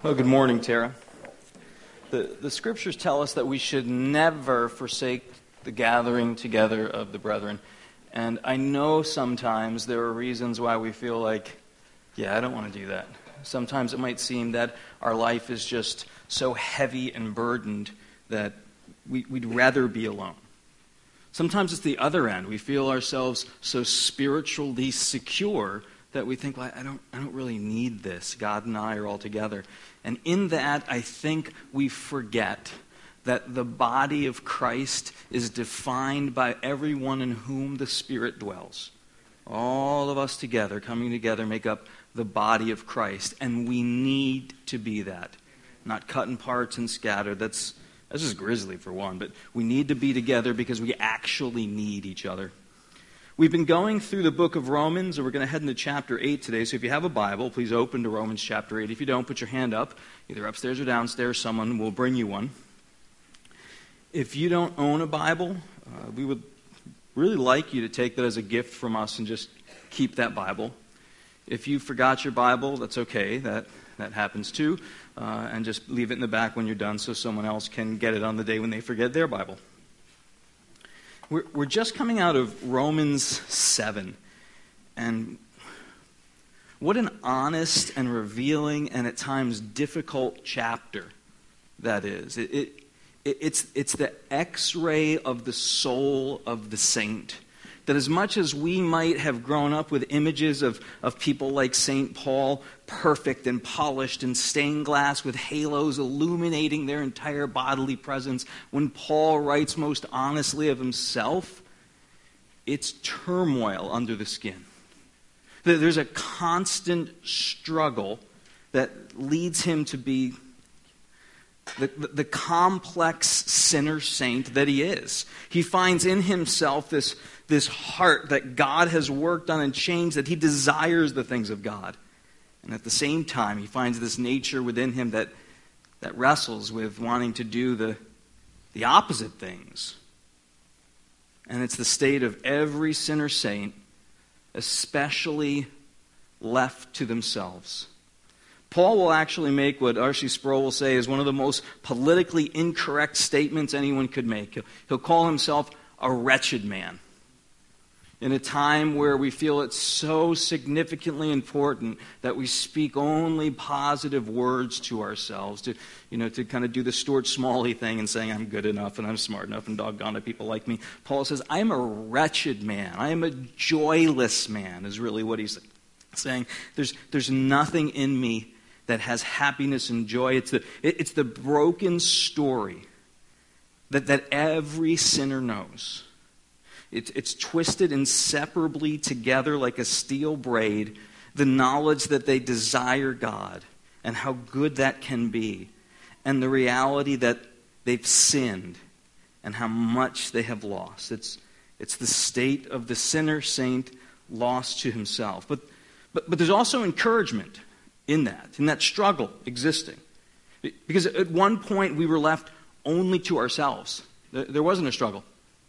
Well, good morning, Tara. The scriptures tell us that we should never forsake the gathering together of the brethren. And I know sometimes there are reasons why we feel like, I don't want to do that. Sometimes it might seem that our life is just so heavy and burdened that we'd rather be alone. Sometimes it's the other end. We feel ourselves so spiritually secure that we think, I don't really need this. God and I are all together. And in that, I think we forget that the body of Christ is defined by everyone in whom the Spirit dwells. All of us together, coming together, make up the body of Christ. And we need to be that. Not cut in parts and scattered. That's just grisly for one. But we need to be together because we actually need each other. We've been going through the book of Romans, and we're going to head into chapter 8 today. So if you have a Bible, please open to Romans chapter 8. If you don't, put your hand up. Either upstairs or downstairs, someone will bring you one. If you don't own a Bible, we would really like you to take that as a gift from us and just keep that Bible. If you forgot your Bible, that's okay. That happens too. And just leave it in the back when you're done so someone else can get it on the day when they forget their Bible. We're just coming out of Romans 7, and what an honest and revealing and at times difficult chapter that is. It's the X-ray of the soul of the saint. That as much as we might have grown up with images of people like St. Paul, perfect and polished and stained glass with halos illuminating their entire bodily presence, when Paul writes most honestly of himself, it's turmoil under the skin. There's a constant struggle that leads him to be the complex sinner saint that he is. He finds in himself this heart that God has worked on and changed, that he desires the things of God. And at the same time, he finds this nature within him that wrestles with wanting to do the opposite things. And it's the state of every sinner saint, especially left to themselves. Paul will actually make what R.C. Sproul will say is one of the most politically incorrect statements anyone could make. He'll call himself a wretched man. In a time where we feel it's so significantly important that we speak only positive words to ourselves, to kind of do the Stuart Smalley thing and saying, I'm good enough and I'm smart enough and doggone it, people like me. Paul says, I am a wretched man. I am a joyless man, is really what he's saying. There's nothing in me that has happiness and joy. It's the broken story that every sinner knows. It's twisted inseparably together like a steel braid, the knowledge that they desire God and how good that can be, and the reality that they've sinned and how much they have lost. It's the state of the sinner saint lost to himself. But there's also encouragement in that struggle existing. Because at one point we were left only to ourselves. There wasn't a struggle.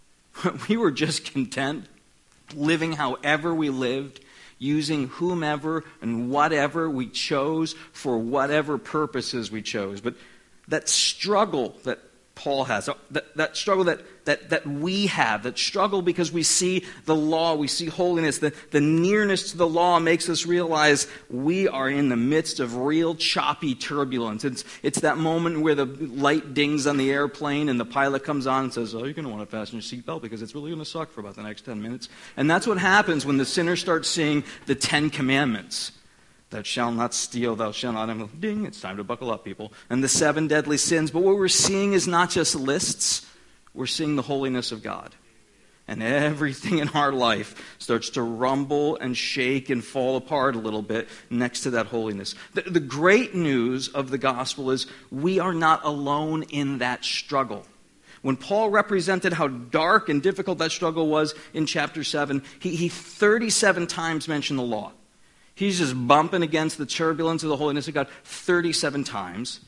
We were just content living however we lived, using whomever and whatever we chose for whatever purposes we chose. But that struggle that Paul has, that struggle that we have, that struggle because we see the law, we see holiness, the nearness to the law makes us realize we are in the midst of real choppy turbulence. It's that moment where the light dings on the airplane and the pilot comes on and says, you're going to want to fasten your seatbelt because it's really going to suck for about the next 10 minutes. And that's what happens when the sinner starts seeing the 10 commandments. Thou shalt not steal, thou shalt not... Ding, it's time to buckle up, people. And the 7 deadly sins. But what we're seeing is not just lists. We're seeing the holiness of God. And everything in our life starts to rumble and shake and fall apart a little bit next to that holiness. The great news of the gospel is we are not alone in that struggle. When Paul represented how dark and difficult that struggle was in chapter 7, he 37 times mentioned the law. He's just bumping against the turbulence of the holiness of God 37 times.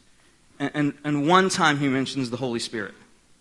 And one time he mentions the Holy Spirit.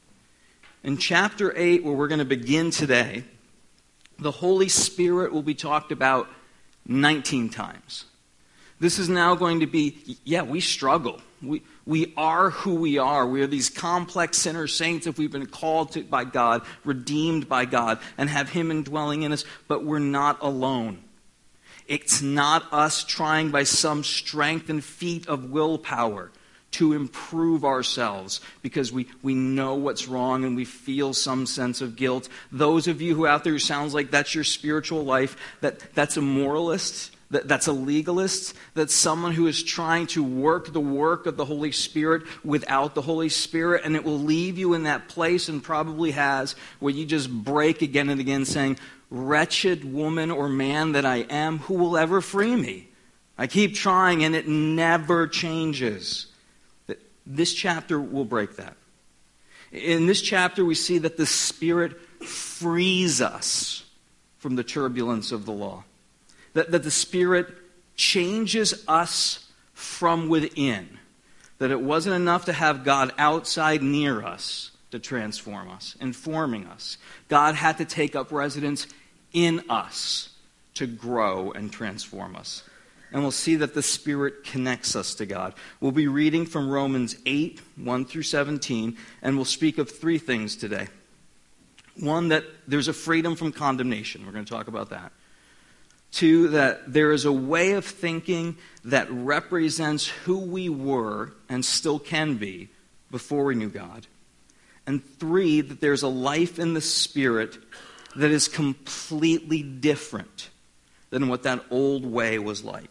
In chapter 8, where we're going to begin today, the Holy Spirit will be talked about 19 times. This is now going to be, we struggle. We are who we are. We are these complex sinner saints if we've been called to by God, redeemed by God, and have Him indwelling in us, but we're not alone. It's not us trying by some strength and feat of willpower to improve ourselves because we know what's wrong and we feel some sense of guilt. Those of you who out there who sounds like that's your spiritual life, that's a moralist, that's a legalist, that's someone who is trying to work the work of the Holy Spirit without the Holy Spirit, and it will leave you in that place, and probably has, where you just break again and again saying, "Wretched woman or man that I am, who will ever free me? I keep trying and it never changes." This chapter will break that. In this chapter, we see that the Spirit frees us from the turbulence of the law. That the Spirit changes us from within. That it wasn't enough to have God outside near us to transform us, informing us. God had to take up residence in us to grow and transform us. And we'll see that the Spirit connects us to God. We'll be reading from Romans 8, 1 through 17, and we'll speak of three things today. One, that there's a freedom from condemnation. We're going to talk about that. Two, that there is a way of thinking that represents who we were and still can be before we knew God. And three, that there's a life in the Spirit that is completely different than what that old way was like.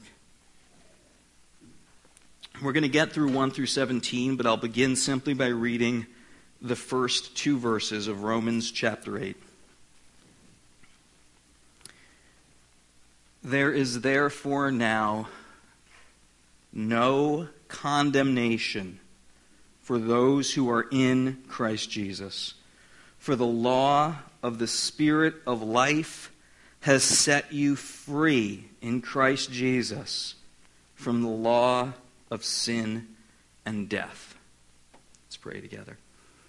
We're going to get through 1 through 17, but I'll begin simply by reading the first two verses of Romans chapter 8. There is therefore now no condemnation for those who are in Christ Jesus. For the law of the Spirit of life has set you free in Christ Jesus from the law of sin and death. Let's pray together.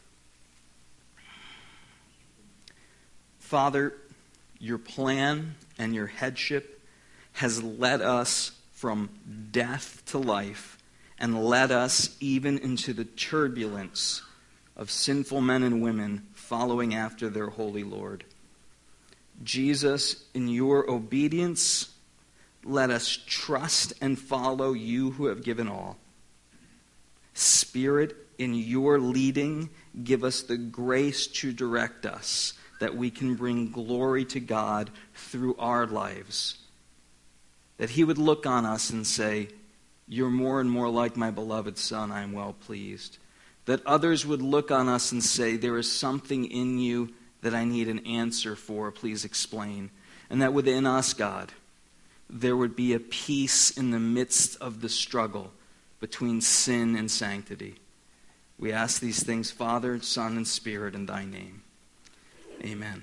Father, your plan and your headship has led us from death to life and led us even into the turbulence of sinful men and women following after their holy Lord. Jesus, in your obedience, let us trust and follow you who have given all. Spirit, in your leading, give us the grace to direct us, that we can bring glory to God through our lives. That He would look on us and say, "You're more and more like my beloved Son, I am well pleased." That others would look on us and say, "There is something in you that I need an answer for, please explain." And that within us, God, there would be a peace in the midst of the struggle between sin and sanctity. We ask these things, Father, Son, and Spirit, in thy name. Amen.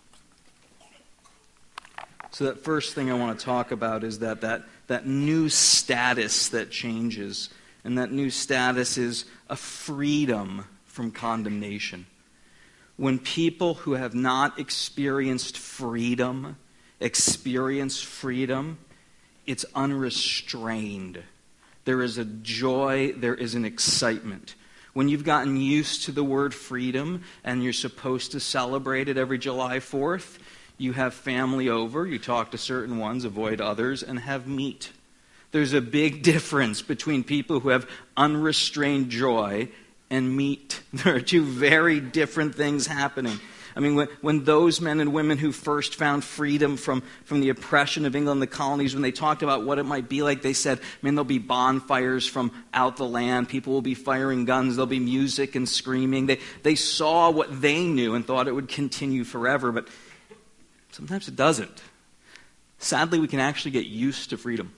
So that first thing I want to talk about is that new status that changes. And that new status is a freedom from condemnation. When people who have not experienced freedom experience freedom, it's unrestrained. There is a joy, there is an excitement. When you've gotten used to the word freedom and you're supposed to celebrate it every July 4th, you have family over, you talk to certain ones, avoid others, and have meat. There's a big difference between people who have unrestrained joy and meat. There are two very different things happening. I mean, when those men and women who first found freedom from the oppression of England, the colonies, when they talked about what it might be like, they said, man, there'll be bonfires from out the land. People will be firing guns. There'll be music and screaming. They saw what they knew and thought it would continue forever, but sometimes it doesn't. Sadly, we can actually get used to freedom.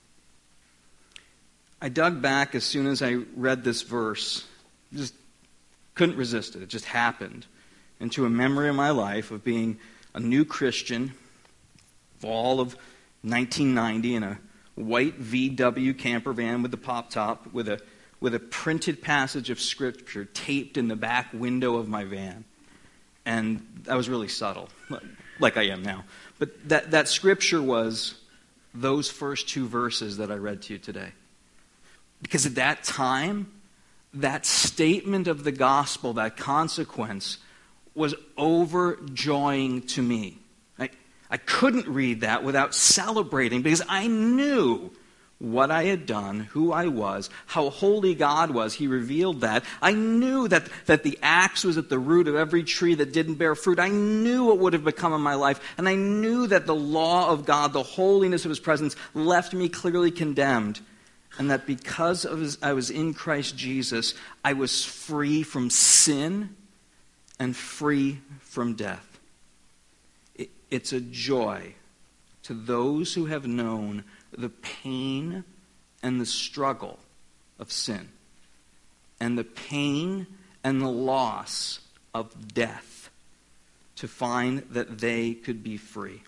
I dug back as soon as I read this verse. Just couldn't resist it. It just happened. Into a memory of my life of being a new Christian, fall of 1990, in a white VW camper van with the pop top, with a printed passage of Scripture taped in the back window of my van. And I was really subtle, like I am now. But that Scripture was, those first two verses that I read to you today. Because at that time, that statement of the gospel, that consequence, was overjoying to me. I couldn't read that without celebrating because I knew what I had done, who I was, how holy God was. He revealed that. I knew that the axe was at the root of every tree that didn't bear fruit. I knew what would have become of my life. And I knew that the law of God, the holiness of his presence, left me clearly condemned. And that because I was in Christ Jesus, I was free from sin and free from death. It's a joy to those who have known the pain and the struggle of sin and the pain and the loss of death to find that they could be free.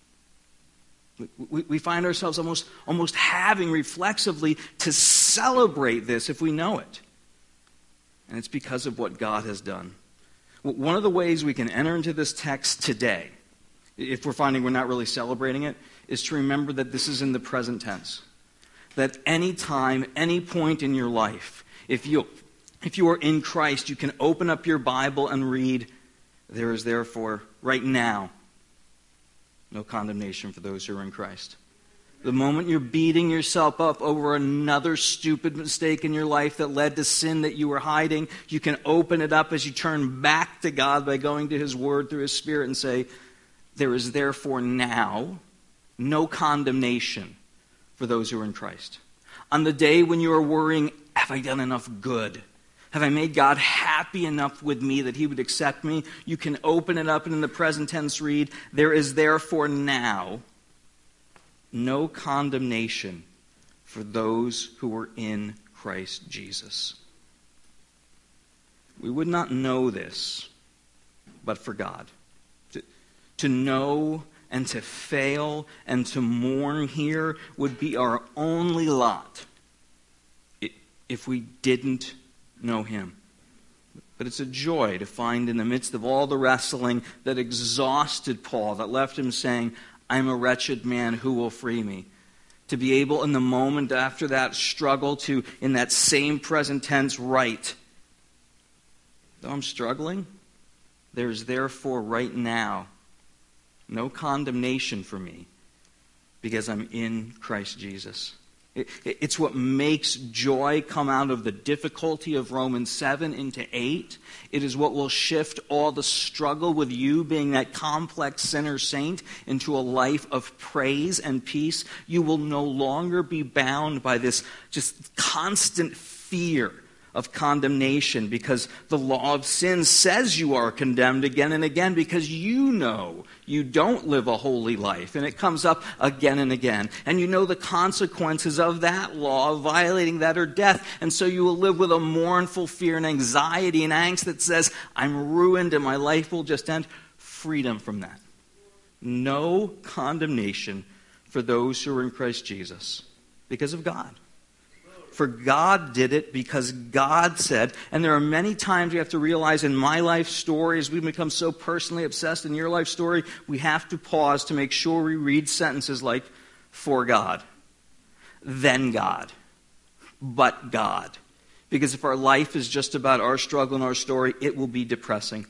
We find ourselves almost having reflexively to celebrate this if we know it. And it's because of what God has done. One of the ways we can enter into this text today, if we're finding we're not really celebrating it, is to remember that this is in the present tense. That any time, any point in your life, if you are in Christ, you can open up your Bible and read, "There is therefore, right now, no condemnation for those who are in Christ." The moment you're beating yourself up over another stupid mistake in your life that led to sin that you were hiding, you can open it up as you turn back to God by going to his word through his Spirit and say, "There is therefore now no condemnation for those who are in Christ." On the day when you are worrying, have I done enough good? Have I made God happy enough with me that he would accept me? You can open it up and in the present tense read, "There is therefore now no condemnation for those who are in Christ Jesus." We would not know this but for God. To know and to fail and to mourn here would be our only lot if we didn't know him. But it's a joy to find in the midst of all the wrestling that exhausted Paul, that left him saying, "I'm a wretched man, who will free me?" To be able in the moment after that struggle to, in that same present tense, write, "Though I'm struggling, there's therefore right now no condemnation for me because I'm in Christ Jesus." It's what makes joy come out of the difficulty of Romans 7 into 8. It is what will shift all the struggle with you being that complex sinner saint into a life of praise and peace. You will no longer be bound by this just constant fear of condemnation because the law of sin says you are condemned again and again because you know you don't live a holy life, and it comes up again and again. And you know the consequences of that law, of violating that, are death, and so you will live with a mournful fear and anxiety and angst that says, "I'm ruined and my life will just end." Freedom from that. No condemnation for those who are in Christ Jesus because of God. For God did it because God said, and there are many times we have to realize in my life story, as we become so personally obsessed in your life story, we have to pause to make sure we read sentences like, "For God, then God, but God." Because if our life is just about our struggle and our story, it will be depressing.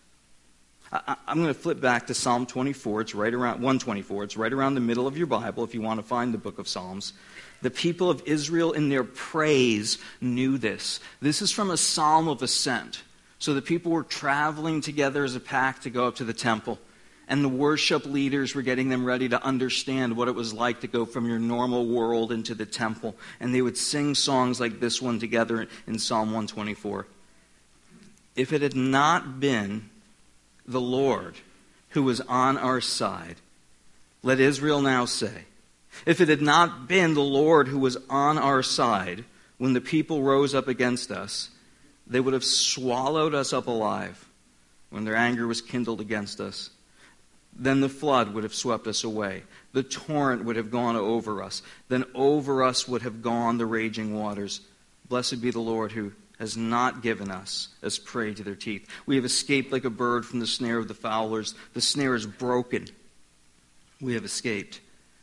I'm going to flip back to Psalm 24. It's right around 124. It's right around the middle of your Bible if you want to find the book of Psalms. The people of Israel in their praise knew this. This is from a psalm of ascent. So the people were traveling together as a pack to go up to the temple. And the worship leaders were getting them ready to understand what it was like to go from your normal world into the temple. And they would sing songs like this one together in Psalm 124. "If it had not been the Lord who was on our side," let Israel now say, "if it had not been the Lord who was on our side when the people rose up against us, they would have swallowed us up alive when their anger was kindled against us. Then the flood would have swept us away. The torrent would have gone over us. Then over us would have gone the raging waters. Blessed be the Lord who has not given us as prey to their teeth. We have escaped like a bird from the snare of the fowlers. The snare is broken. We have escaped.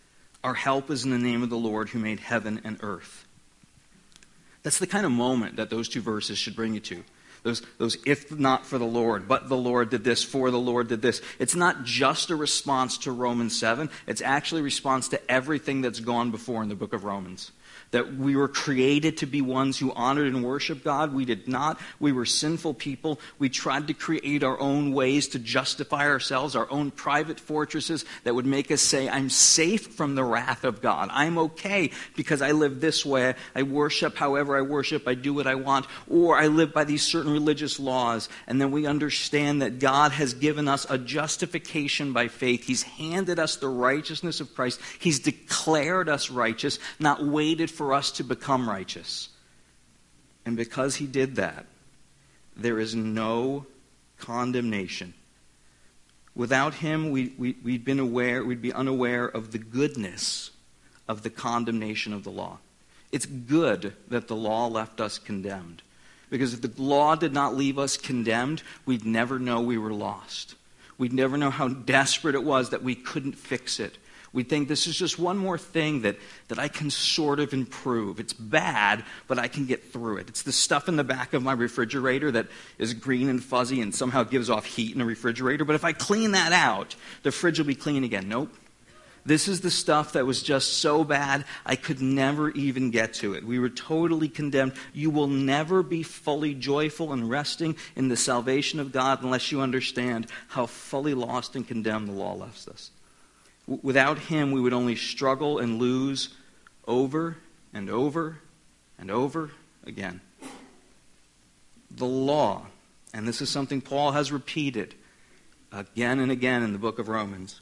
Our help is in the name of the Lord who made heaven and earth. That's the kind of moment that those two verses should bring you to. Those if not for the Lord, but the Lord did this, for the Lord did this. It's not just a response to Romans 7. It's actually a response to everything that's gone before in the book of Romans. That we were created to be ones who honored and worshiped God. We did not. We were sinful people. We tried to create our own ways to justify ourselves, our own private fortresses that would make us say, I'm safe from the wrath of God. I'm okay because I live this way. I worship however I worship. I do what I want. Or I live by these certain religious laws. And then we understand that God has given us a justification by faith. He's handed us the righteousness of Christ. He's declared us righteous, not waited for us to become righteous. And because he did that, there is no condemnation. Without him, we'd be unaware of the goodness of the condemnation of the law. It's good that the law left us condemned. Because if the law did not leave us condemned, we'd never know we were lost. We'd never know how desperate it was that we couldn't fix it. We'd think this is just one more thing that I can sort of improve. It's bad, but I can get through it. It's the stuff in the back of my refrigerator that is green and fuzzy and somehow gives off heat in a refrigerator. But if I clean that out, the fridge will be clean again. Nope. This is the stuff that was just so bad, I could never even get to it. We were totally condemned. You will never be fully joyful and resting in the salvation of God unless you understand how fully lost and condemned the law left us. Without him, we would only struggle and lose over and over and over again. The law, and this is something Paul has repeated again and again in the book of Romans.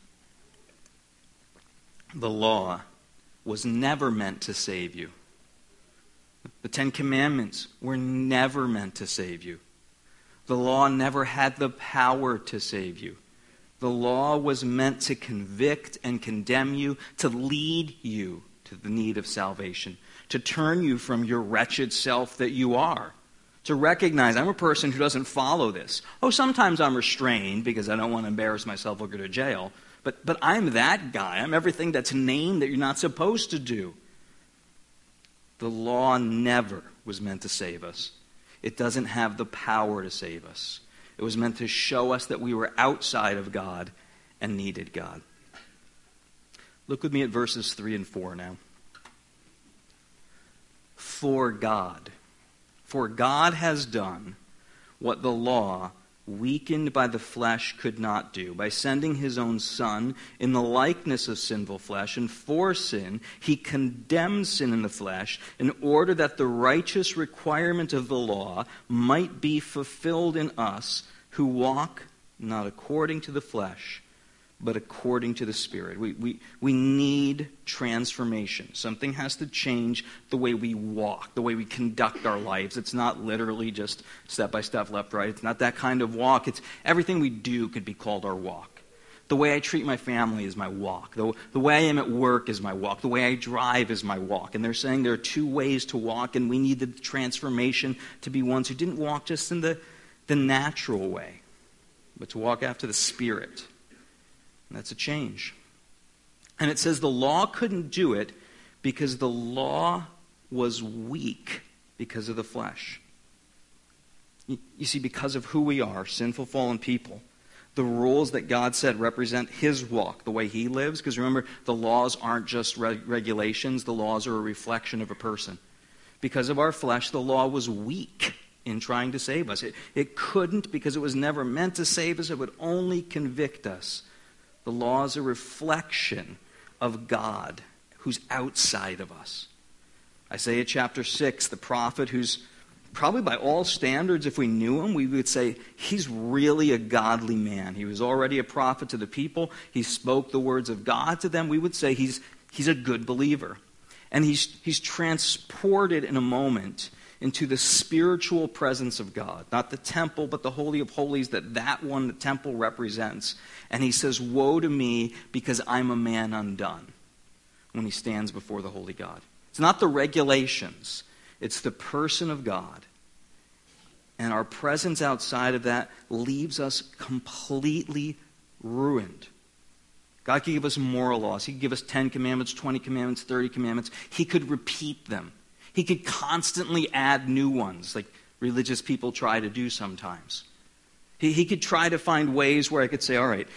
The law was never meant to save you. The Ten Commandments were never meant to save you. The law never had the power to save you. The law was meant to convict and condemn you, to lead you to the need of salvation, to turn you from your wretched self that you are, to recognize I'm a person who doesn't follow this. Oh, sometimes I'm restrained because I don't want to embarrass myself or go to jail, but I'm that guy. I'm everything that's named that you're not supposed to do. The law never was meant to save us. It doesn't have the power to save us. It was meant to show us that we were outside of God and needed God. Look with me at verses 3 and 4 now. For God has done what the law, weakened by the flesh, could not do. By sending his own Son in the likeness of sinful flesh, and for sin, he condemned sin in the flesh in order that the righteous requirement of the law might be fulfilled in us who walk not according to the flesh, but according to the Spirit. We need transformation. Something has to change the way we walk, the way we conduct our lives. It's not literally just step by step, left, right. It's not that kind of walk. It's everything we do could be called our walk. The way I treat my family is my walk. The way I am at work is my walk. The way I drive is my walk. And they're saying there are two ways to walk, and we need the transformation to be ones who didn't walk just in the natural way, but to walk after the Spirit. And that's a change. And it says the law couldn't do it because the law was weak because of the flesh. You see, because of who we are, sinful, fallen people, the rules that God said represent his walk, the way he lives. Because remember, the laws aren't just regulations. The laws are a reflection of a person. Because of our flesh, the law was weak in trying to save us. It couldn't because it was never meant to save us. It would only convict us. The law is a reflection of God who's outside of us. Isaiah chapter 6, the prophet who's probably by all standards, if we knew him, we would say he's really a godly man. He was already a prophet to the people. He spoke the words of God to them. We would say he's a good believer. And he's transported in a moment into the spiritual presence of God. Not the temple, but the Holy of Holies that one, the temple, represents. And he says, woe to me because I'm a man undone, when he stands before the holy God. It's not the regulations. It's the person of God. And our presence outside of that leaves us completely ruined. God could give us moral laws. He could give us 10 commandments, 20 commandments, 30 commandments. He could repeat them. He could constantly add new ones, like religious people try to do sometimes. He could try to find ways where I could say, all right,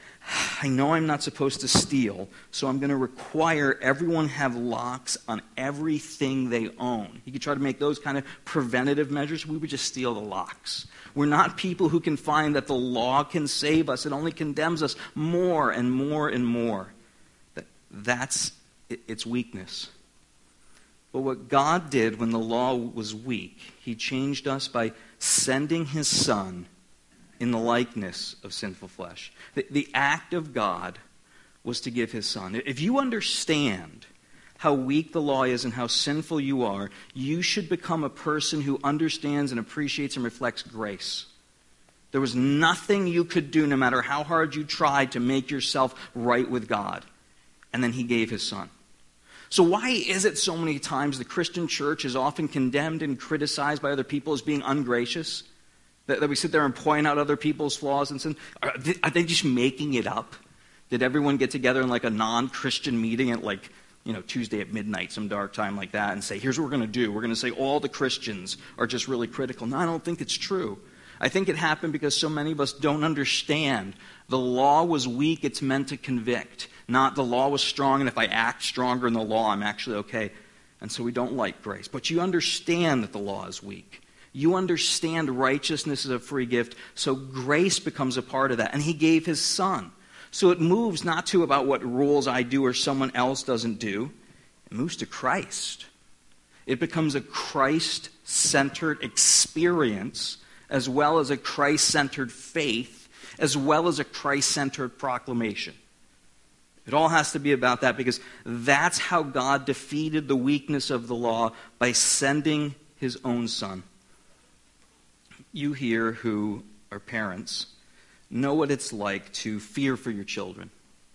I know I'm not supposed to steal, so I'm going to require everyone have locks on everything they own. He could try to make those kind of preventative measures. We would just steal the locks. We're not people who can find that the law can save us. It only condemns us more and more and more. That's its weakness. But what God did when the law was weak, he changed us by sending his Son in the likeness of sinful flesh. The act of God was to give his Son. If you understand how weak the law is and how sinful you are, you should become a person who understands and appreciates and reflects grace. There was nothing you could do, no matter how hard you tried, to make yourself right with God. And then he gave his Son. So why is it so many times the Christian church is often condemned and criticized by other people as being ungracious? That we sit there and point out other people's flaws and say, are they just making it up? Did everyone get together in like a non-Christian meeting at Tuesday at midnight, some dark time like that, and say, here's what we're going to do. We're going to say all the Christians are just really critical. No, I don't think it's true. I think it happened because so many of us don't understand. The law was weak, it's meant to convict. Not the law was strong, and if I act stronger in the law, I'm actually okay. And so we don't like grace. But you understand that the law is weak. You understand righteousness is a free gift, so grace becomes a part of that. And he gave his Son. So it moves not to about what rules I do or someone else doesn't do. It moves to Christ. It becomes a Christ-centered experience, as well as a Christ-centered faith, as well as a Christ-centered proclamation. It all has to be about that, because that's how God defeated the weakness of the law, by sending his own Son. You here who are parents know what it's like to fear for your children,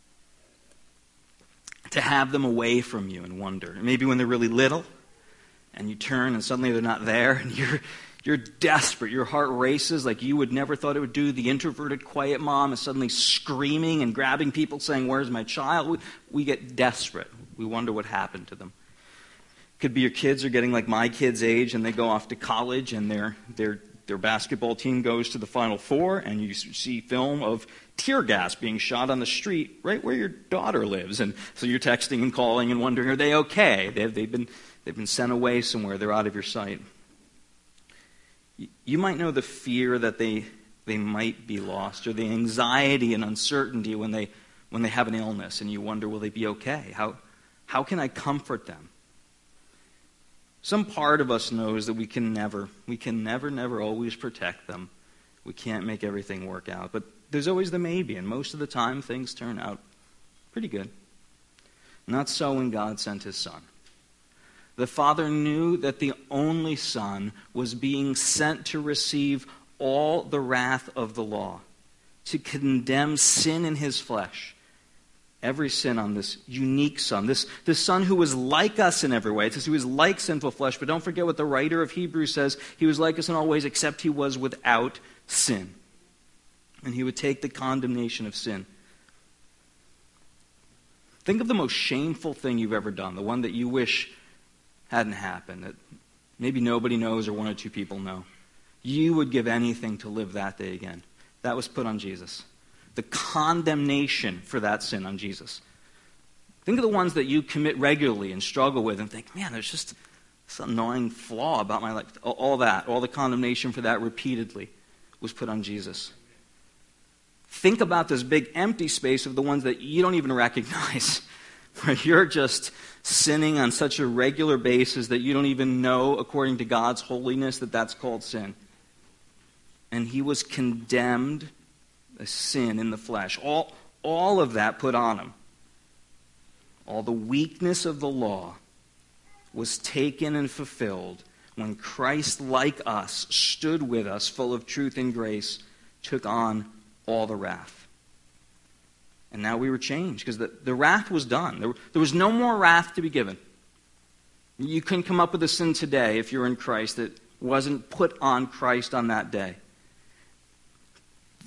to have them away from you and wonder. Maybe when they're really little and you turn and suddenly they're not there and you're desperate. Your heart races like you would never thought it would do. The introverted, quiet mom is suddenly screaming and grabbing people saying, where's my child? We get desperate. We wonder what happened to them. Could be your kids are getting like my kids' age and they go off to college and their basketball team goes to the Final Four, and you see film of tear gas being shot on the street right where your daughter lives. And so you're texting and calling and wondering, are they okay? They've been sent away somewhere. They're out of your sight. You might know the fear that they might be lost, or the anxiety and uncertainty when they have an illness, and you wonder, will they be okay? How can I comfort them? Some part of us knows that we can never always protect them. We can't make everything work out. But there's always the maybe, and most of the time things turn out pretty good. Not so when God sent his Son. The Father knew that the only Son was being sent to receive all the wrath of the law, to condemn sin in his flesh. Every sin on this unique Son, this Son who was like us in every way. It says he was like sinful flesh, but don't forget what the writer of Hebrews says. He was like us in all ways, except he was without sin. And he would take the condemnation of sin. Think of the most shameful thing you've ever done, the one that you wish hadn't happened, that maybe nobody knows or one or two people know. You would give anything to live that day again. That was put on Jesus. The condemnation for that sin on Jesus. Think of the ones that you commit regularly and struggle with and think, man, there's just this annoying flaw about my life. All the condemnation for that repeatedly was put on Jesus. Think about this big empty space of the ones that you don't even recognize, where you're just sinning on such a regular basis that you don't even know, according to God's holiness, that that's called sin. And he was condemned, a sin in the flesh. All of that put on him. All the weakness of the law was taken and fulfilled when Christ, like us, stood with us, full of truth and grace, took on all the wrath. And now we were changed, because the wrath was done. There was no more wrath to be given. You couldn't come up with a sin today, if you're in Christ, that wasn't put on Christ on that day.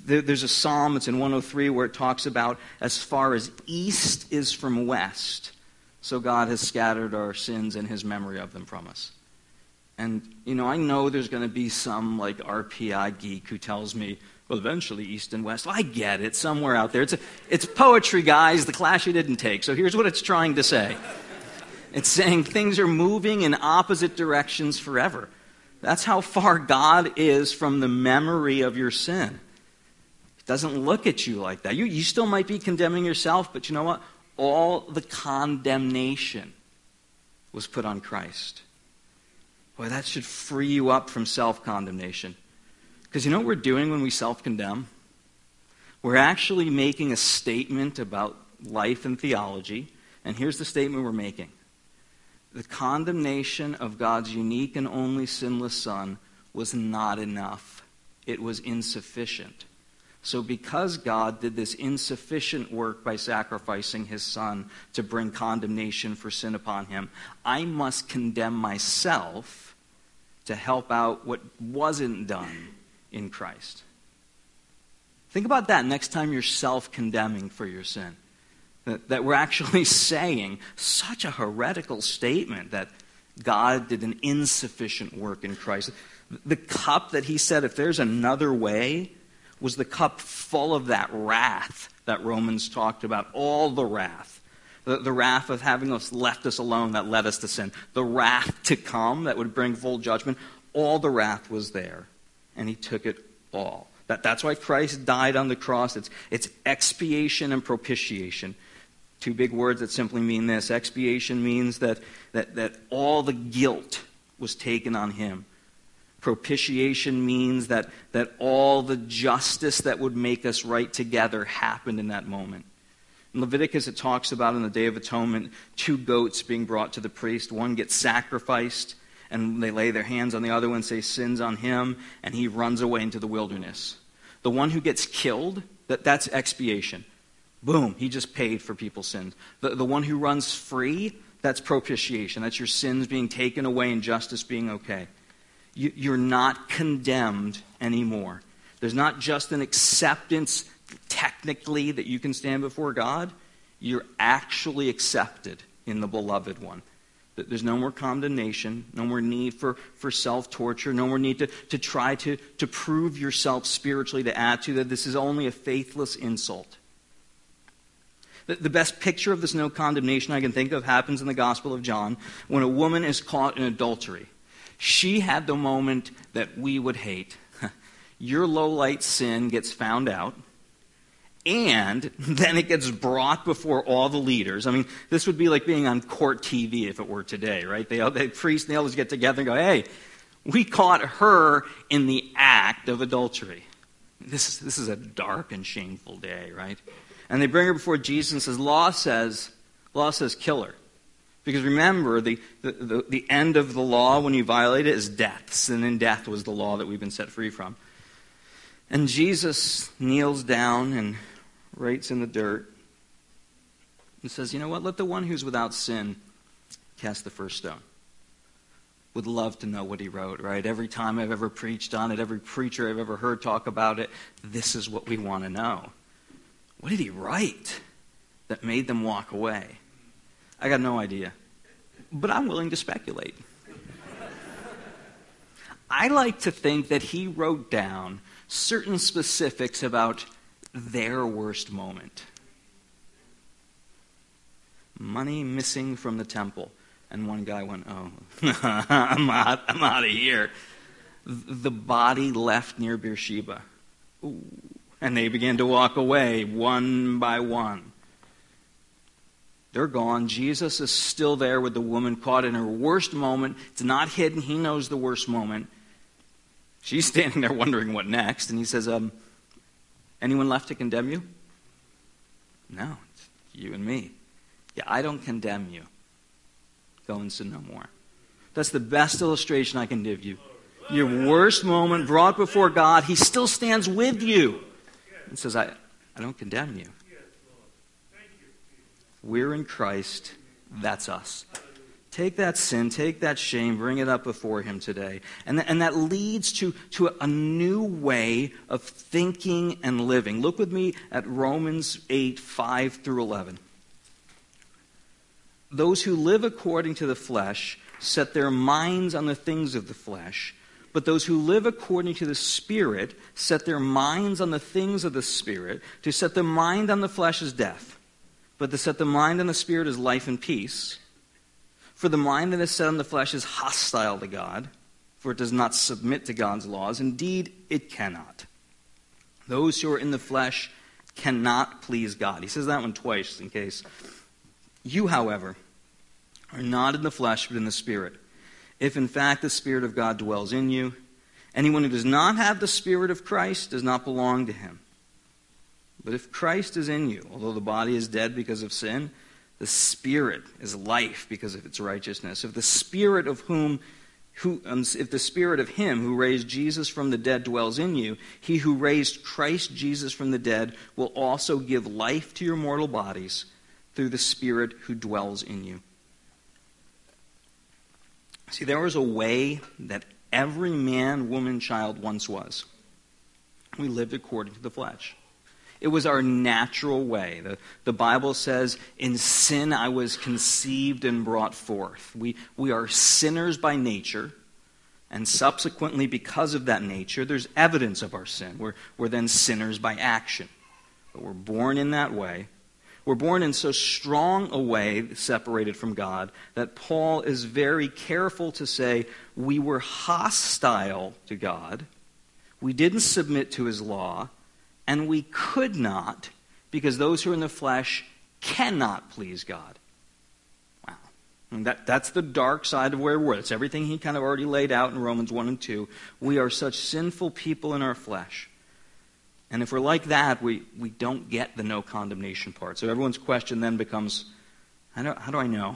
There's a psalm, it's in 103, where it talks about as far as east is from west, so God has scattered our sins and his memory of them from us. And, I know there's going to be some like RPI geek who tells me, well, eventually east and west. Well, I get it, somewhere out there. It's poetry, guys, the class you didn't take. So here's what it's trying to say. It's saying things are moving in opposite directions forever. That's how far God is from the memory of your sin. He doesn't look at you like that. You still might be condemning yourself, but you know what? All the condemnation was put on Christ. Boy, that should free you up from self-condemnation. Because you know what we're doing when we self-condemn? We're actually making a statement about life and theology. And here's the statement we're making. The condemnation of God's unique and only sinless Son was not enough. It was insufficient. So because God did this insufficient work by sacrificing his Son to bring condemnation for sin upon him, I must condemn myself to help out what wasn't done in Christ. Think about that next time you're self-condemning for your sin. That we're actually saying such a heretical statement that God did an insufficient work in Christ. The cup that he said, if there's another way, was the cup full of that wrath that Romans talked about, all the wrath. The wrath of having us left us alone that led us to sin. The wrath to come that would bring full judgment. All the wrath was there, and he took it all. That's why Christ died on the cross. It's expiation and propitiation. Two big words that simply mean this. Expiation means that all the guilt was taken on him. Propitiation means that all the justice that would make us right together happened in that moment. In Leviticus, it talks about in the Day of Atonement, 2 goats being brought to the priest. One gets sacrificed, and they lay their hands on the other one, say, sins on him, and he runs away into the wilderness. The one who gets killed, that's expiation. Boom, he just paid for people's sins. The one who runs free, that's propitiation. That's your sins being taken away and justice being okay. You're not condemned anymore. There's not just an acceptance technically that you can stand before God. You're actually accepted in the beloved one. There's no more condemnation, no more need for self-torture, no more need to try to prove yourself spiritually, to add to that. This is only a faithless insult. The best picture of this no condemnation I can think of happens in the Gospel of John when a woman is caught in adultery. She had the moment that we would hate. Your low-light sin gets found out, and then it gets brought before all the leaders. I mean, this would be like being on court TV if it were today, right? The priests and the elders get together and go, hey, we caught her in the act of adultery. This is a dark and shameful day, right? And they bring her before Jesus and says, law says kill her. Because remember, the end of the law when you violate it is death. Sin and death was the law that we've been set free from. And Jesus kneels down and writes in the dirt and says, you know what, let the one who's without sin cast the first stone. Would love to know what he wrote, right? Every time I've ever preached on it, every preacher I've ever heard talk about it, this is what we want to know. What did he write that made them walk away? I got no idea. But I'm willing to speculate. I like to think that he wrote down certain specifics about their worst moment. Money missing from the temple. And one guy went, oh, I'm out of here. The body left near Beersheba. Ooh. And they began to walk away one by one. They're gone. Jesus is still there with the woman caught in her worst moment. It's not hidden. He knows the worst moment. She's standing there wondering what next. And he says, anyone left to condemn you? No, it's you and me. Yeah, I don't condemn you. Go and sin no more. That's the best illustration I can give you. Your worst moment brought before God, he still stands with you. And says, I don't condemn you. We're in Christ. That's us. Take that sin, take that shame, bring it up before him today. And that leads to a new way of thinking and living. Look with me at Romans 8, 5 through 11. Those who live according to the flesh set their minds on the things of the flesh, but those who live according to the Spirit set their minds on the things of the Spirit. To set the mind on the flesh is death, but to set the mind on the Spirit is life and peace. For the mind that is set on the flesh is hostile to God, for it does not submit to God's laws. Indeed, it cannot. Those who are in the flesh cannot please God. He says that one twice in case. You, however, are not in the flesh, but in the Spirit, if in fact the Spirit of God dwells in you. Anyone who does not have the Spirit of Christ does not belong to him. But if Christ is in you, although the body is dead because of sin, the Spirit is life because of its righteousness. If the Spirit of Him who raised Jesus from the dead dwells in you, he who raised Christ Jesus from the dead will also give life to your mortal bodies through the Spirit who dwells in you. See, there was a way that every man, woman, child once was. We lived according to the flesh. It was our natural way. The Bible says, in sin I was conceived and brought forth. We are sinners by nature, and subsequently because of that nature, there's evidence of our sin. We're then sinners by action. But we're born in that way. We're born in so strong a way, separated from God, that Paul is very careful to say we were hostile to God, we didn't submit to his law, and we could not, because those who are in the flesh cannot please God. Wow. And that's the dark side of where we're. It's everything he kind of already laid out in Romans 1 and 2. We are such sinful people in our flesh. And if we're like that, we don't get the no condemnation part. So everyone's question then becomes, how do I know?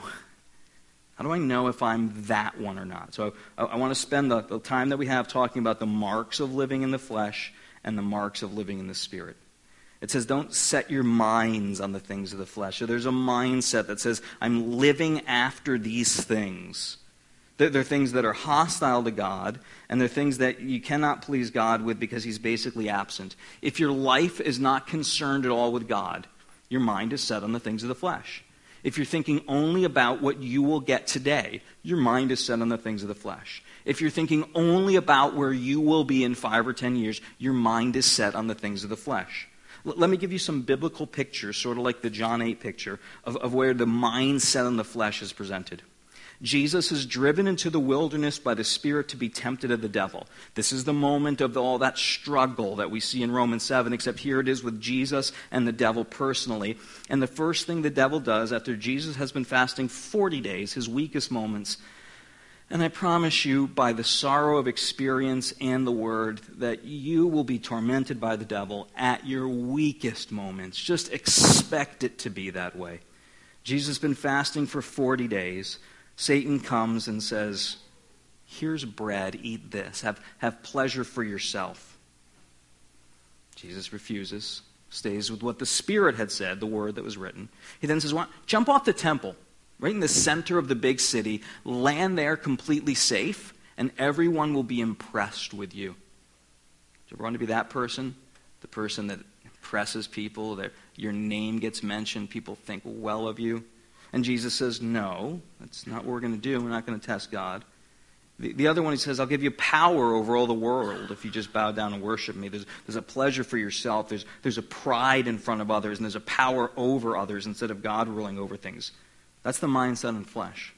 How do I know if I'm that one or not? So I want to spend the time that we have talking about the marks of living in the flesh and the marks of living in the Spirit. It says, don't set your minds on the things of the flesh. So there's a mindset that says, I'm living after these things. They're things that are hostile to God, and they're things that you cannot please God with because he's basically absent. If your life is not concerned at all with God, your mind is set on the things of the flesh. If you're thinking only about what you will get today, your mind is set on the things of the flesh. If you're thinking only about where you will be in 5 or 10 years, your mind is set on the things of the flesh. Let me give you some biblical pictures, sort of like the John 8 picture, of where the mindset on the flesh is presented. Jesus is driven into the wilderness by the Spirit to be tempted of the devil. This is the moment of all that struggle that we see in Romans 7, except here it is with Jesus and the devil personally. And the first thing the devil does after Jesus has been fasting 40 days, his weakest moments, and I promise you, by the sorrow of experience and the word, that you will be tormented by the devil at your weakest moments. Just expect it to be that way. Jesus has been fasting for 40 days. Satan comes and says, here's bread, eat this. Have pleasure for yourself. Jesus refuses, stays with what the Spirit had said, the word that was written. He then says, jump off the temple. Right in the center of the big city, land there completely safe, and everyone will be impressed with you. Do you ever want to be that person? The person that impresses people, that your name gets mentioned, people think well of you. And Jesus says, no, that's not what we're going to do. We're not going to test God. The other one, he says, I'll give you power over all the world if you just bow down and worship me. There's a pleasure for yourself. There's a pride in front of others, and there's a power over others instead of God ruling over things. That's the mindset in flesh.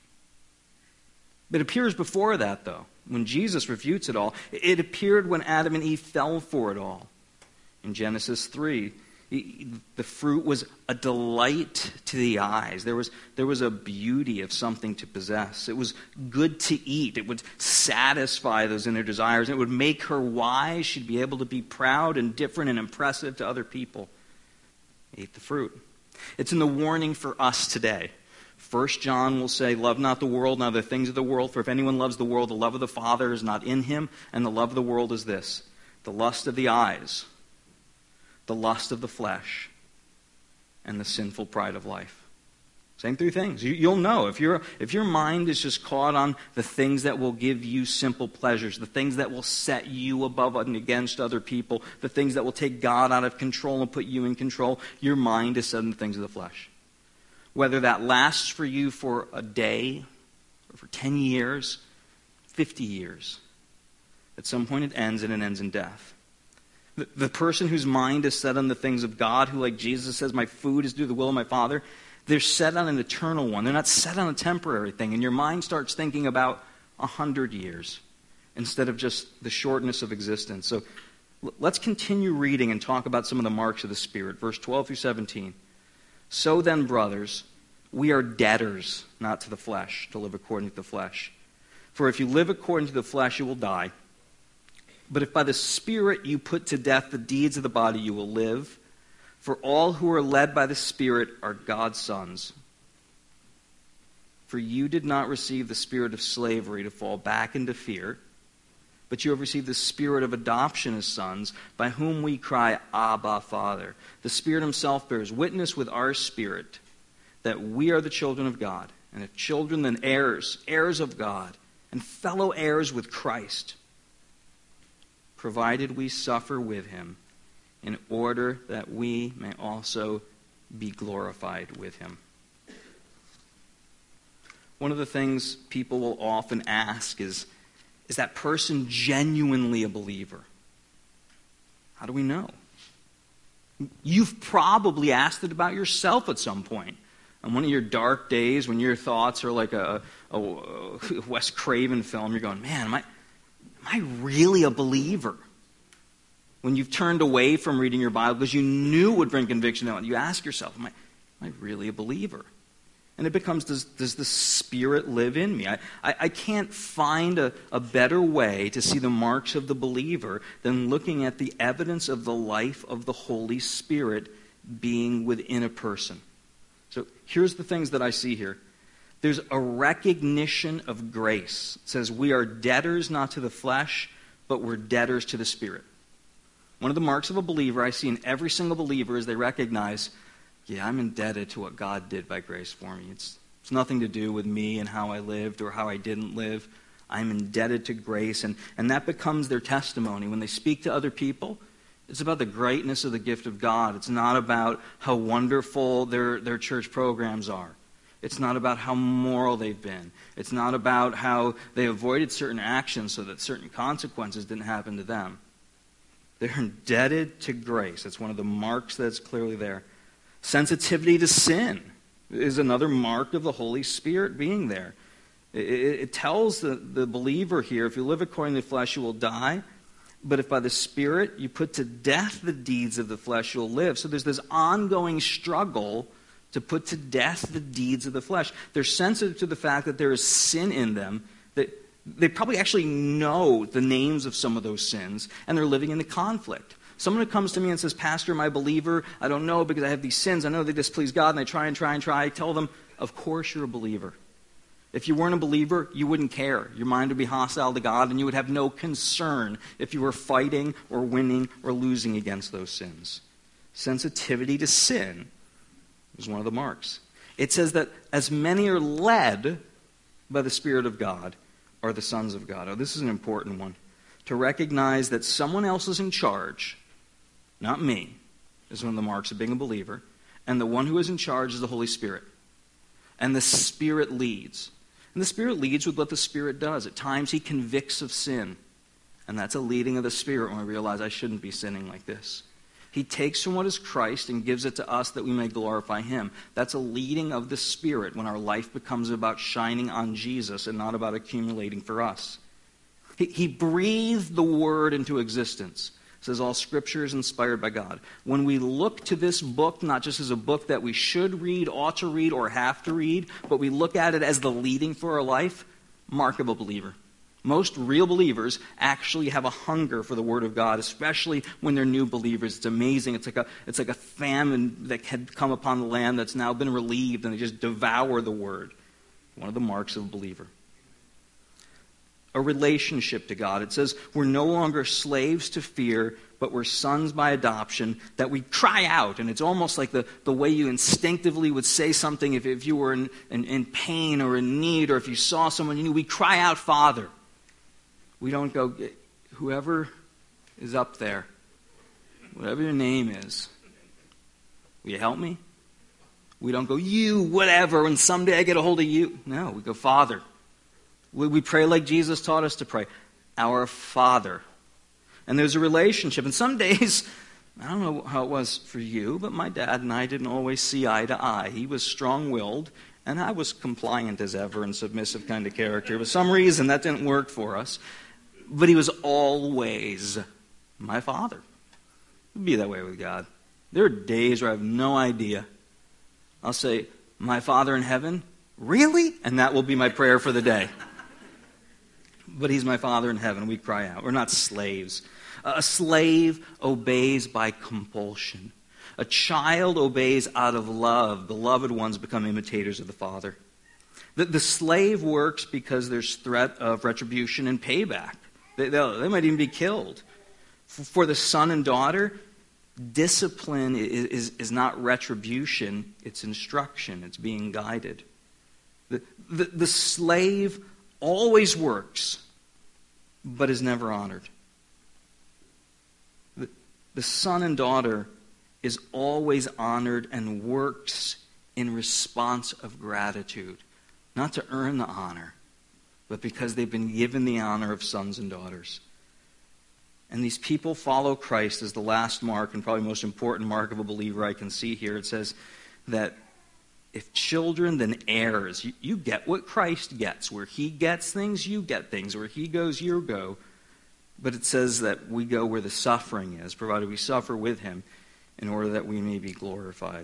It appears before that, though. When Jesus refutes it all, it appeared when Adam and Eve fell for it all. In Genesis 3, the fruit was a delight to the eyes. There was a beauty of something to possess. It was good to eat. It would satisfy those inner desires. It would make her wise. She'd be able to be proud and different and impressive to other people. Ate the fruit. It's in the warning for us today. 1 John will say, love not the world, neither the things of the world. For if anyone loves the world, the love of the Father is not in him. And the love of the world is this: the lust of the eyes, the lust of the flesh, and the sinful pride of life. Same three things. You'll know. If your mind is just caught on the things that will give you simple pleasures, the things that will set you above and against other people, the things that will take God out of control and put you in control, your mind is set on the things of the flesh. Whether that lasts for you for a day, or for 10 years, 50 years, at some point it ends, and it ends in death. The person whose mind is set on the things of God, who, like Jesus says, my food is to do the will of my Father, they're set on an eternal one. They're not set on a temporary thing. And your mind starts thinking about 100 years instead of just the shortness of existence. So let's continue reading and talk about some of the marks of the Spirit. Verse 12 through 17. So then, brothers, we are debtors, not to the flesh, to live according to the flesh. For if you live according to the flesh, you will die. But if by the Spirit you put to death the deeds of the body, you will live. For all who are led by the Spirit are God's sons. For you did not receive the spirit of slavery to fall back into fear, but you have received the Spirit of adoption as sons, by whom we cry, Abba, Father. The Spirit himself bears witness with our spirit that we are the children of God. And if children, then heirs, heirs of God, and fellow heirs with Christ, provided we suffer with him, in order that we may also be glorified with him. One of the things people will often ask is that person genuinely a believer? How do we know? You've probably asked it about yourself at some point. On one of your dark days when your thoughts are like a Wes Craven film, you're going, man, am I really a believer? When you've turned away from reading your Bible because you knew it would bring conviction, you ask yourself, am I really a believer? And it becomes, does the Spirit live in me? I can't find a better way to see the marks of the believer than looking at the evidence of the life of the Holy Spirit being within a person. So here's the things that I see here. There's a recognition of grace. It says we are debtors not to the flesh, but we're debtors to the Spirit. One of the marks of a believer I see in every single believer is they recognize, yeah, I'm indebted to what God did by grace for me. It's nothing to do with me and how I lived or how I didn't live. I'm indebted to grace, and that becomes their testimony. When they speak to other people, it's about the greatness of the gift of God. It's not about how wonderful their church programs are. It's not about how moral they've been. It's not about how they avoided certain actions so that certain consequences didn't happen to them. They're indebted to grace. That's one of the marks that's clearly there. Sensitivity to sin is another mark of the Holy Spirit being there. It tells the believer here, if you live according to the flesh, you will die. But if by the Spirit you put to death the deeds of the flesh, you'll live. So there's this ongoing struggle to put to death the deeds of the flesh. They're sensitive to the fact that there is sin in them, that they probably actually know the names of some of those sins, and they're living in the conflict. Someone who comes to me and says, Pastor, am I a believer? I don't know because I have these sins. I know they displease God, and I try. I tell them, of course you're a believer. If you weren't a believer, you wouldn't care. Your mind would be hostile to God, and you would have no concern if you were fighting or winning or losing against those sins. Sensitivity to sin is one of the marks. It says that as many are led by the Spirit of God are the sons of God. Oh, this is an important one. To recognize that someone else is in charge, not me, is one of the marks of being a believer. And the one who is in charge is the Holy Spirit. And the Spirit leads. And the Spirit leads with what the Spirit does. At times he convicts of sin. And that's a leading of the Spirit when we realize I shouldn't be sinning like this. He takes from what is Christ and gives it to us that we may glorify him. That's a leading of the Spirit when our life becomes about shining on Jesus and not about accumulating for us. He breathed the Word into existence. It says all Scripture is inspired by God. When we look to this book, not just as a book that we should read, ought to read, or have to read, but we look at it as the leading for our life, mark of a believer. Most real believers actually have a hunger for the Word of God, especially when they're new believers. It's amazing. It's like a famine that had come upon the land that's now been relieved, and they just devour the Word. One of the marks of a believer. a relationship to God. It says we're no longer slaves to fear, but we're sons by adoption, that we cry out. And it's almost like the way you instinctively would say something if you were in pain or in need, or if you saw someone you knew. We cry out, Father. We don't go, whoever is up there, whatever your name is, will you help me? We don't go, you, whatever, and someday I get a hold of you. No, we go, Father. We pray like Jesus taught us to pray. Our Father. And there's a relationship. And some days, I don't know how it was for you, but my dad and I didn't always see eye to eye. He was strong-willed, and I was compliant as ever and submissive kind of character. For some reason, that didn't work for us. But he was always my Father. It'd be that way with God. There are days where I have no idea. I'll say, my Father in heaven? Really? And that will be my prayer for the day. But he's my Father in heaven. We cry out. We're not slaves. A slave obeys by compulsion. A child obeys out of love. Beloved ones become imitators of the Father. The slave works because there's threat of retribution and payback. They might even be killed. For the son and daughter, discipline is not retribution, it's instruction, it's being guided. The slave always works, but is never honored. The son and daughter is always honored and works in response of gratitude, not to earn the honor, but because they've been given the honor of sons and daughters. And these people follow Christ as the last mark and probably most important mark of a believer I can see here. It says that if children, then heirs. You get what Christ gets. Where he gets things, you get things. Where he goes, you go. But it says that we go where the suffering is, provided we suffer with him in order that we may be glorified.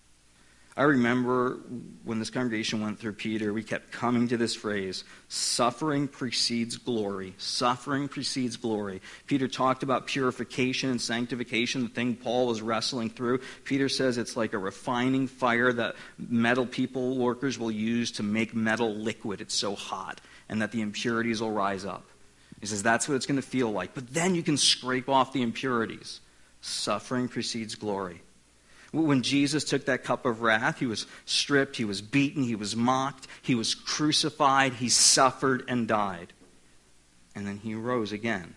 I remember when this congregation went through Peter, we kept coming to this phrase, suffering precedes glory. Suffering precedes glory. Peter talked about purification and sanctification, the thing Paul was wrestling through. Peter says it's like a refining fire that metal workers will use to make metal liquid. It's so hot, and that the impurities will rise up. He says that's what it's going to feel like. But then you can scrape off the impurities. Suffering precedes glory. When Jesus took that cup of wrath, he was stripped, he was beaten, he was mocked, he was crucified, he suffered and died. And then he rose again.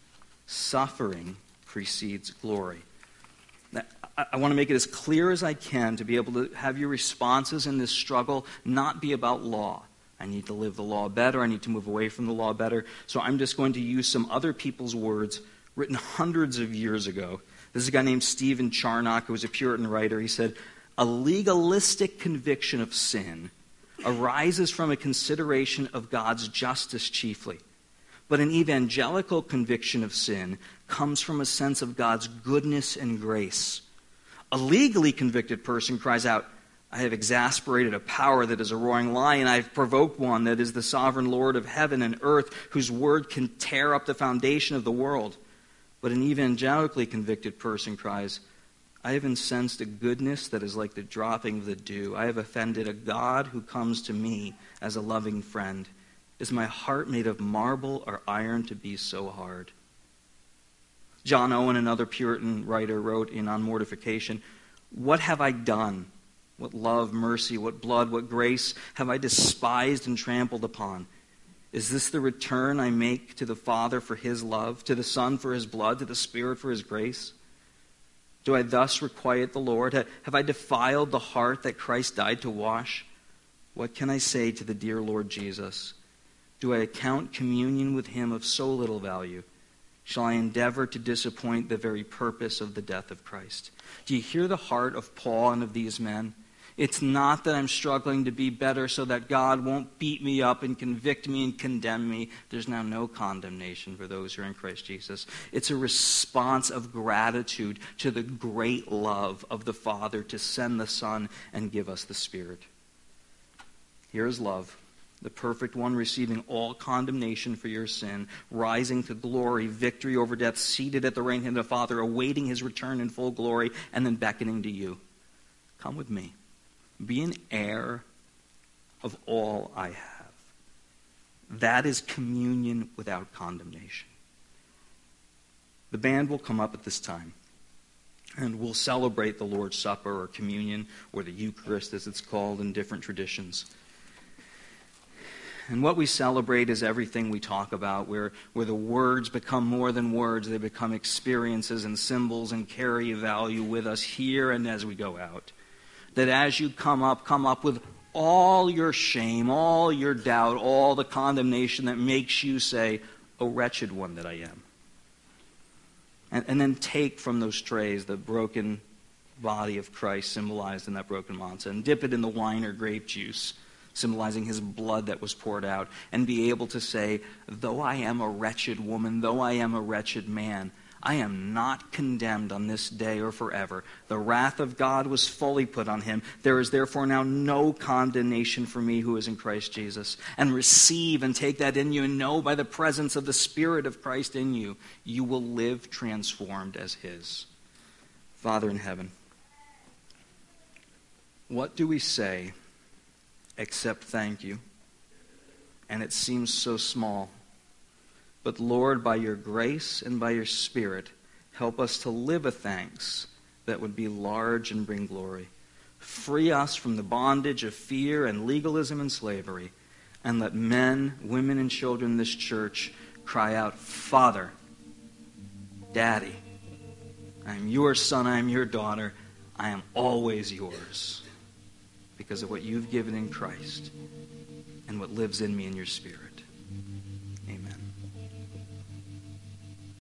Suffering precedes glory. Now, I want to make it as clear as I can to be able to have your responses in this struggle not be about law. I need to live the law better, I need to move away from the law better. So I'm just going to use some other people's words written hundreds of years ago. This is a guy named Stephen Charnock, who was a Puritan writer. He said, a legalistic conviction of sin arises from a consideration of God's justice chiefly. But an evangelical conviction of sin comes from a sense of God's goodness and grace. A legally convicted person cries out, I have exasperated a power that is a roaring lion. I have provoked one that is the sovereign Lord of heaven and earth, whose word can tear up the foundation of the world. But an evangelically convicted person cries, I have incensed a goodness that is like the dropping of the dew. I have offended a God who comes to me as a loving friend. Is my heart made of marble or iron to be so hard? John Owen, another Puritan writer, wrote in On Mortification, what have I done? What love, mercy, what blood, what grace have I despised and trampled upon? Is this the return I make to the Father for his love, to the Son for his blood, to the Spirit for his grace? Do I thus requite the Lord? Have I defiled the heart that Christ died to wash? What can I say to the dear Lord Jesus? Do I account communion with him of so little value? Shall I endeavor to disappoint the very purpose of the death of Christ? Do you hear the heart of Paul and of these men? It's not that I'm struggling to be better so that God won't beat me up and convict me and condemn me. There's now no condemnation for those who are in Christ Jesus. It's a response of gratitude to the great love of the Father to send the Son and give us the Spirit. Here is love, the perfect one receiving all condemnation for your sin, rising to glory, victory over death, seated at the right hand of the Father, awaiting his return in full glory, and then beckoning to you. Come with me. Be an heir of all I have. That is communion without condemnation. The band will come up at this time, and we'll celebrate the Lord's Supper or communion or the Eucharist as it's called in different traditions. And what we celebrate is everything we talk about, where the words become more than words. They become experiences and symbols and carry a value with us here and as we go out. That as you come up with all your shame, all your doubt, all the condemnation that makes you say, "O wretched one that I am." And then take from those trays the broken body of Christ symbolized in that broken matzah and dip it in the wine or grape juice, symbolizing his blood that was poured out, and be able to say, though I am a wretched woman, though I am a wretched man, I am not condemned on this day or forever. The wrath of God was fully put on him. There is therefore now no condemnation for me who is in Christ Jesus. And receive and take that in you and know by the presence of the Spirit of Christ in you, you will live transformed as his. Father in heaven, what do we say except thank you? And it seems so small. But Lord, by your grace and by your Spirit, help us to live a thanks that would be large and bring glory. Free us from the bondage of fear and legalism and slavery, and let men, women, and children in this church cry out, Father, Daddy, I am your son, I am your daughter, I am always yours, because of what you've given in Christ and what lives in me in your Spirit.